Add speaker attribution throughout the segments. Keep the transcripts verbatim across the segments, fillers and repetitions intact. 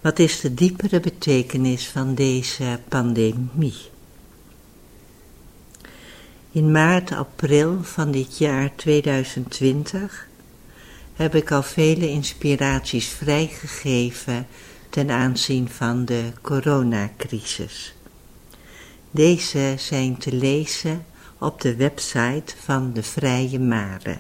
Speaker 1: Wat is de diepere betekenis van deze pandemie? In maart, april van dit jaar tweeduizend twintig heb ik al vele inspiraties vrijgegeven ten aanzien van de coronacrisis. Deze zijn te lezen op de website van de Vrije Mare.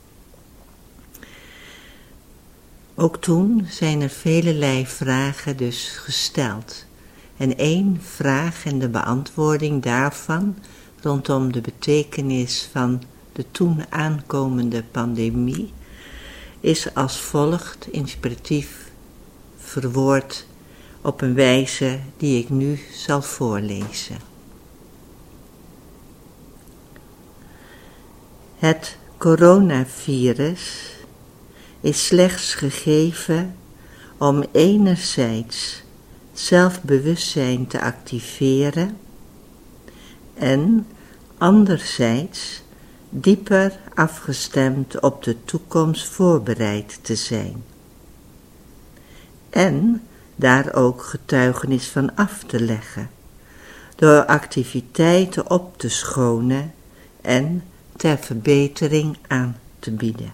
Speaker 1: Ook toen zijn er velelei vragen dus gesteld. En één vraag en de beantwoording daarvan rondom de betekenis van de toen aankomende pandemie is als volgt inspiratief verwoord op een wijze die ik nu zal voorlezen. Het coronavirus is slechts gegeven om enerzijds zelfbewustzijn te activeren en anderzijds dieper afgestemd op de toekomst voorbereid te zijn en daar ook getuigenis van af te leggen door activiteiten op te schonen en ter verbetering aan te bieden.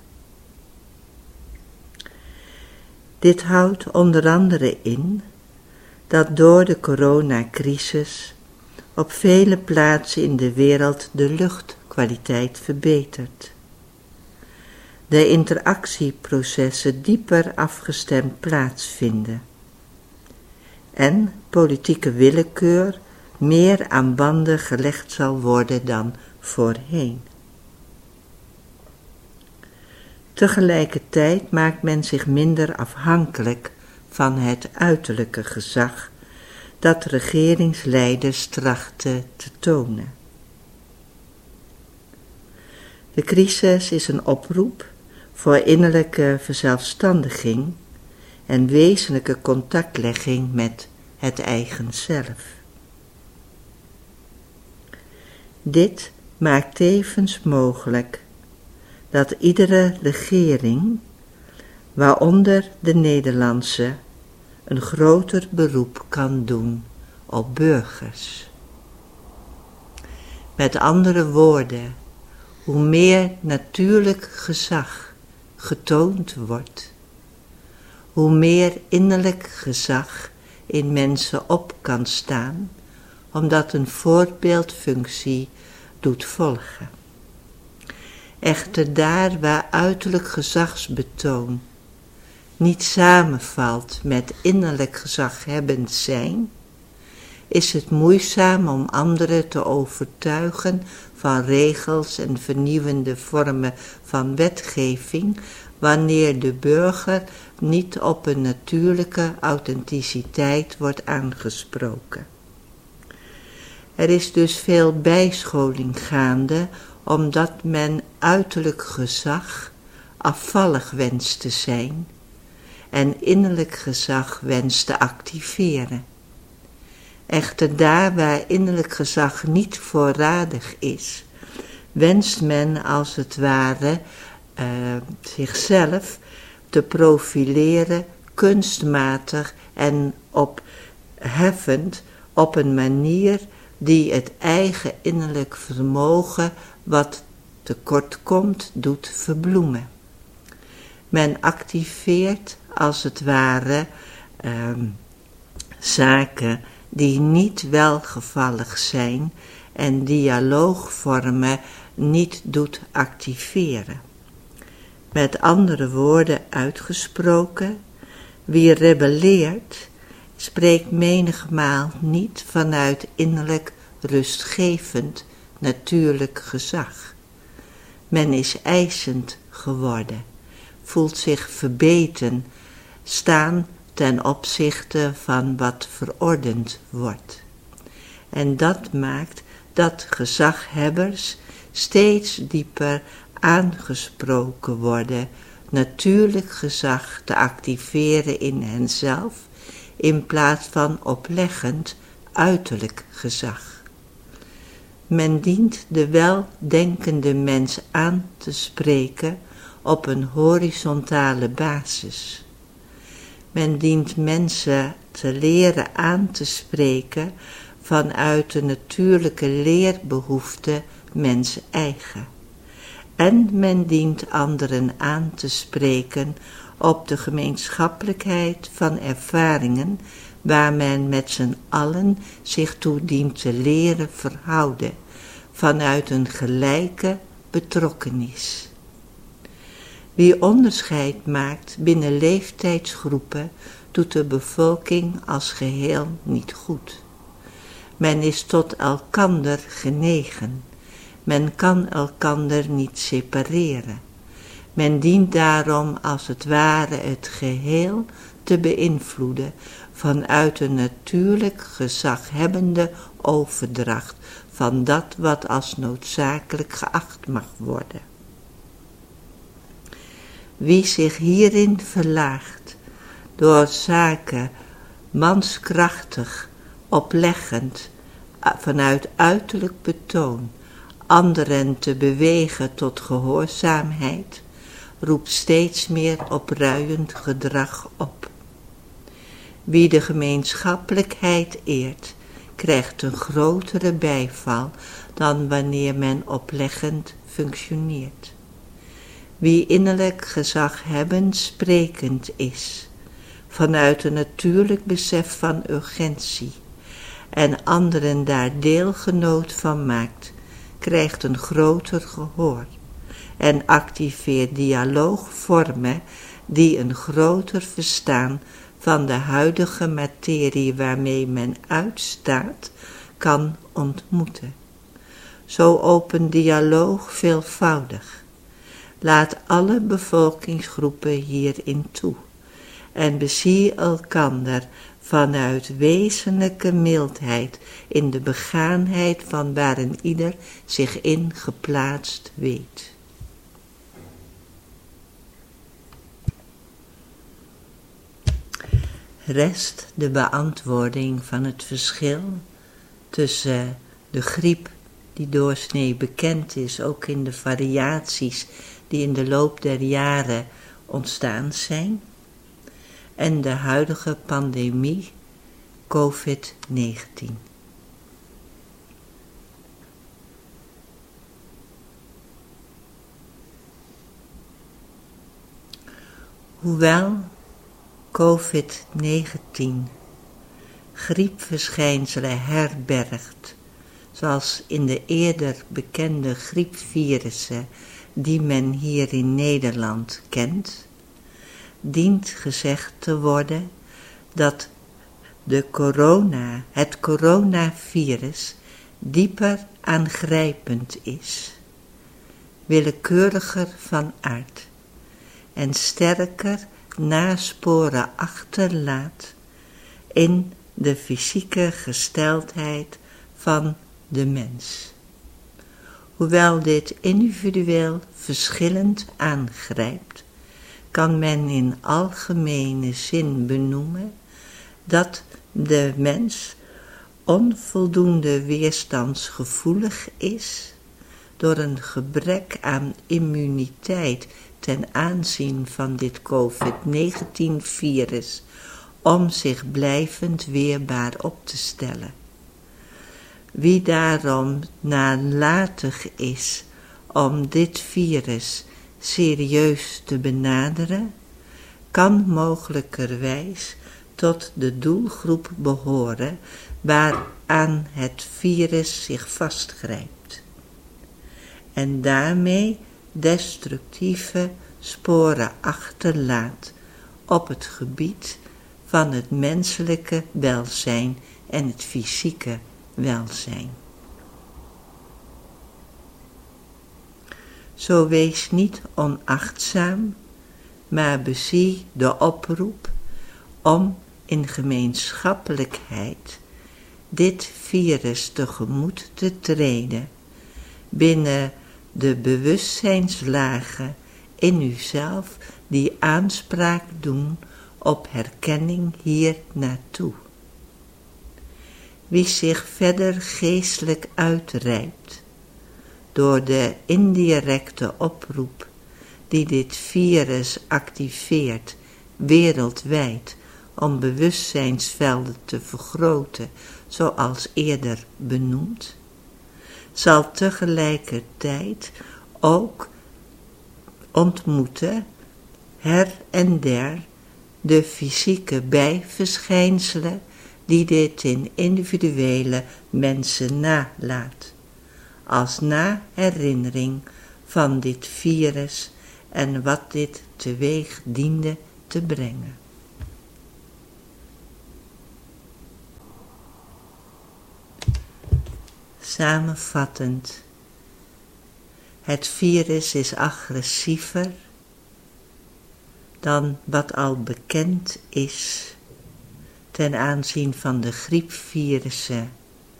Speaker 1: Dit houdt onder andere in dat door de coronacrisis op vele plaatsen in de wereld de luchtkwaliteit verbetert. De interactieprocessen dieper afgestemd plaatsvinden en politieke willekeur meer aan banden gelegd zal worden dan voorheen. Tegelijkertijd maakt men zich minder afhankelijk van het uiterlijke gezag dat regeringsleiders trachten te tonen. De crisis is een oproep voor innerlijke verzelfstandiging en wezenlijke contactlegging met het eigen zelf. Dit maakt tevens mogelijk dat iedere regering, waaronder de Nederlandse, een groter beroep kan doen op burgers. Met andere woorden, hoe meer natuurlijk gezag getoond wordt, hoe meer innerlijk gezag in mensen op kan staan, omdat een voorbeeldfunctie doet volgen. Echter daar waar uiterlijk gezagsbetoon niet samenvalt met innerlijk gezaghebbend zijn, is het moeizaam om anderen te overtuigen van regels en vernieuwende vormen van wetgeving, wanneer de burger niet op een natuurlijke authenticiteit wordt aangesproken. Er is dus veel bijscholing gaande, omdat men uiterlijk gezag afvallig wenst te zijn en innerlijk gezag wenst te activeren. Echter daar waar innerlijk gezag niet voorradig is, wenst men als het ware uh, zichzelf te profileren kunstmatig en opheffend op een manier die het eigen innerlijk vermogen wat tekort komt doet verbloemen. Men activeert als het ware uh, zaken die niet welgevallig zijn en dialoogvormen niet doet activeren. Met andere woorden uitgesproken, wie rebelleert, spreekt menigmaal niet vanuit innerlijk rustgevend natuurlijk gezag. Men is eisend geworden, voelt zich verbeten, staan ten opzichte van wat verordend wordt. En dat maakt dat gezaghebbers steeds dieper aangesproken worden, natuurlijk gezag te activeren in henzelf, in plaats van opleggend uiterlijk gezag. Men dient de weldenkende mens aan te spreken op een horizontale basis. Men dient mensen te leren aan te spreken vanuit de natuurlijke leerbehoefte mens eigen. En men dient anderen aan te spreken op de gemeenschappelijkheid van ervaringen waar men met z'n allen zich toe dient te leren verhouden, vanuit een gelijke betrokkenis. Wie onderscheid maakt binnen leeftijdsgroepen, doet de bevolking als geheel niet goed. Men is tot elkander genegen. Men kan elkander niet separeren. Men dient daarom als het ware het geheel te beïnvloeden vanuit een natuurlijk gezaghebbende overdracht van dat wat als noodzakelijk geacht mag worden. Wie zich hierin verlaagt, door zaken manskrachtig, opleggend, vanuit uiterlijk betoon, anderen te bewegen tot gehoorzaamheid, roept steeds meer opruiend gedrag op. Wie de gemeenschappelijkheid eert, krijgt een grotere bijval dan wanneer men opleggend functioneert. Wie innerlijk gezaghebbend sprekend is, vanuit een natuurlijk besef van urgentie, en anderen daar deelgenoot van maakt, krijgt een groter gehoor en activeert dialoogvormen die een groter verstaan van de huidige materie waarmee men uitstaat, kan ontmoeten. Zo open dialoog veelvoudig. Laat alle bevolkingsgroepen hierin toe en bezie elkander vanuit wezenlijke mildheid in de begaanheid van waarin ieder zich in geplaatst weet. Rest de beantwoording van het verschil tussen de griep die doorsnee bekend is, ook in de variaties die in de loop der jaren ontstaan zijn, en de huidige pandemie covid negentien. Hoewel covid negentien griepverschijnselen herbergt, zoals in de eerder bekende griepvirussen die men hier in Nederland kent, dient gezegd te worden dat de corona, het coronavirus dieper aangrijpend is, willekeuriger van aard en sterker nasporen achterlaat in de fysieke gesteldheid van de mens. Hoewel dit individueel verschillend aangrijpt, kan men in algemene zin benoemen dat de mens onvoldoende weerstandsgevoelig is door een gebrek aan immuniteit ten aanzien van dit covid negentien virus om zich blijvend weerbaar op te stellen. Wie daarom nalatig is om dit virus serieus te benaderen, kan mogelijkerwijs tot de doelgroep behoren waaraan het virus zich vastgrijpt en daarmee destructieve sporen achterlaat op het gebied van het menselijke welzijn en het fysieke welzijn. Zo wees niet onachtzaam, maar bezie de oproep om in gemeenschappelijkheid dit virus tegemoet te treden binnen de bewustzijnslagen in uzelf die aanspraak doen op herkenning hier naartoe. Wie zich verder geestelijk uitreikt door de indirecte oproep die dit virus activeert wereldwijd om bewustzijnsvelden te vergroten, zoals eerder benoemd, zal tegelijkertijd ook ontmoeten her en der de fysieke bijverschijnselen die dit in individuele mensen nalaat, als naherinnering van dit virus en wat dit teweeg diende te brengen. Samenvattend, het virus is agressiever dan wat al bekend is ten aanzien van de griepvirussen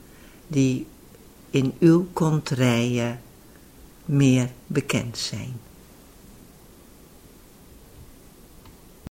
Speaker 1: die in uw kontrijen meer bekend zijn.